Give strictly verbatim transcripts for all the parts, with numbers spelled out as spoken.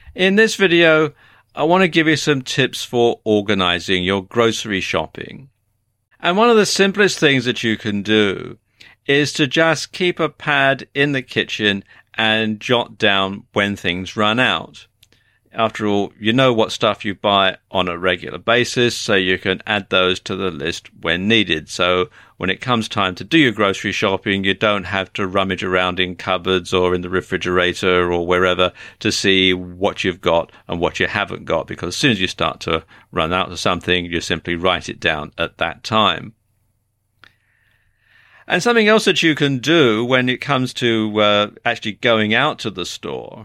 In this video, I want to give you some tips for organizing your grocery shopping. And one of the simplest things that you can do is to just keep a pad in the kitchen and jot down when things run out. After all, you know what stuff you buy on a regular basis, so you can add those to the list when needed. So when it comes time to do your grocery shopping, you don't have to rummage around in cupboards or in the refrigerator or wherever to see what you've got and what you haven't got, because as soon as you start to run out of something, you simply write it down at that time. And something else that you can do when it comes to uh, actually going out to the store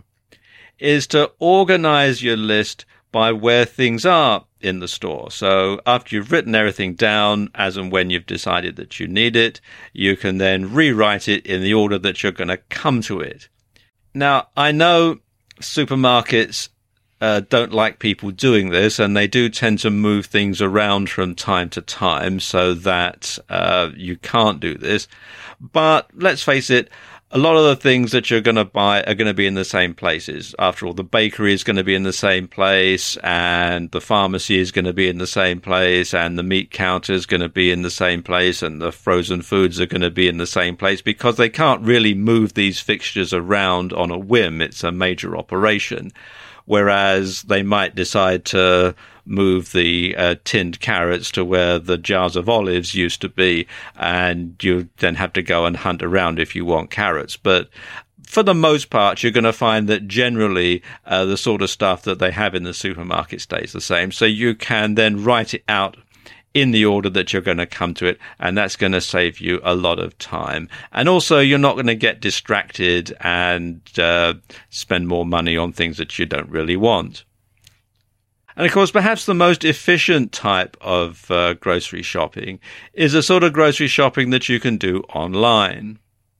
is to organize your list by where things are in the store. So after you've written everything down as and when you've decided that you need it, you can then rewrite it in the order that you're going to come to it. Now, I know supermarkets uh, don't like people doing this, and they do tend to move things around from time to time so that uh, you can't do this. But let's face it, a lot of the things that you're going to buy are going to be in the same places. After all, the bakery is going to be in the same place, and the pharmacy is going to be in the same place, and the meat counter is going to be in the same place, and the frozen foods are going to be in the same place, because they can't really move these fixtures around on a whim. It's a major operation. Whereas they might decide to move the uh, tinned carrots to where the jars of olives used to be, and you then have to go and hunt around if you want carrots. But for the most part, you're going to find that generally uh, the sort of stuff that they have in the supermarket stays the same. So you can then write it out in the order that you're going to come to it, and that's going to save you a lot of time. And also, you're not going to get distracted and uh, spend more money on things that you don't really want. And of course, perhaps the most efficient type of uh, grocery shopping is a sort of grocery shopping that you can do online.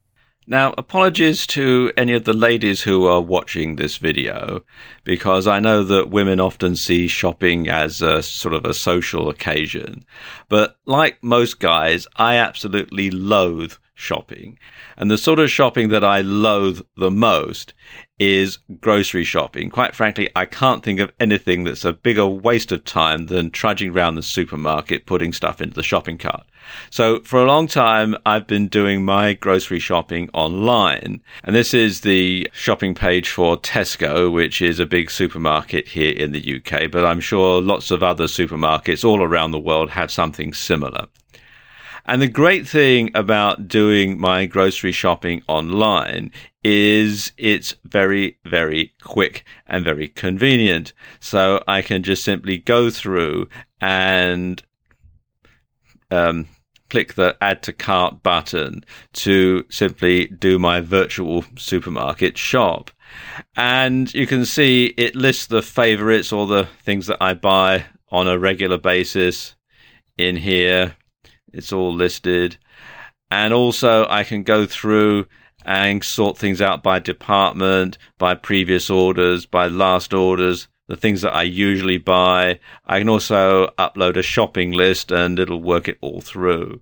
Now, apologies to any of the ladies who are watching this video, because I know that women often see shopping as a sort of a social occasion. But like most guys, I absolutely loathe shopping. And the sort of shopping that I loathe the most is grocery shopping. Quite frankly, I can't think of anything that's a bigger waste of time than trudging around the supermarket, putting stuff into the shopping cart. So for a long time, I've been doing my grocery shopping online. And this is the shopping page for Tesco, which is a big supermarket here in the U K. But I'm sure lots of other supermarkets all around the world have something similar. And the great thing about doing my grocery shopping online is it's very, very quick and very convenient. So I can just simply go through and um, click the Add to Cart button to simply do my virtual supermarket shop. And you can see it lists the favorites, or the things that I buy on a regular basis in here. It's all listed. And also I can go through and sort things out by department, by previous orders, by last orders, the things that I usually buy. I can also upload a shopping list, and it'll work it all through.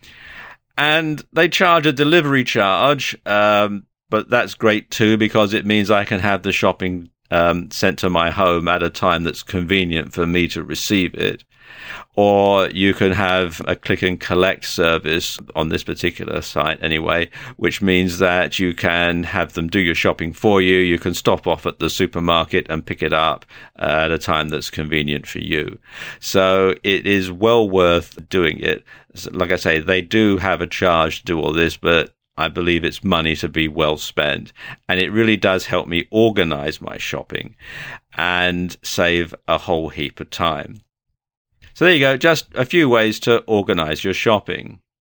And they charge a delivery charge, um, but that's great too, because it means I can have the shopping um, sent to my home at a time that's convenient for me to receive it. Or you can have a click and collect service on this particular site anyway, which means that you can have them do your shopping for you. You can stop off at the supermarket and pick it up at a time that's convenient for you. So it is well worth doing it. Like I say, they do have a charge to do all this, but I believe it's money to be well spent. And it really does help me organize my shopping and save a whole heap of time. So there you go, just a few ways to organize your shopping.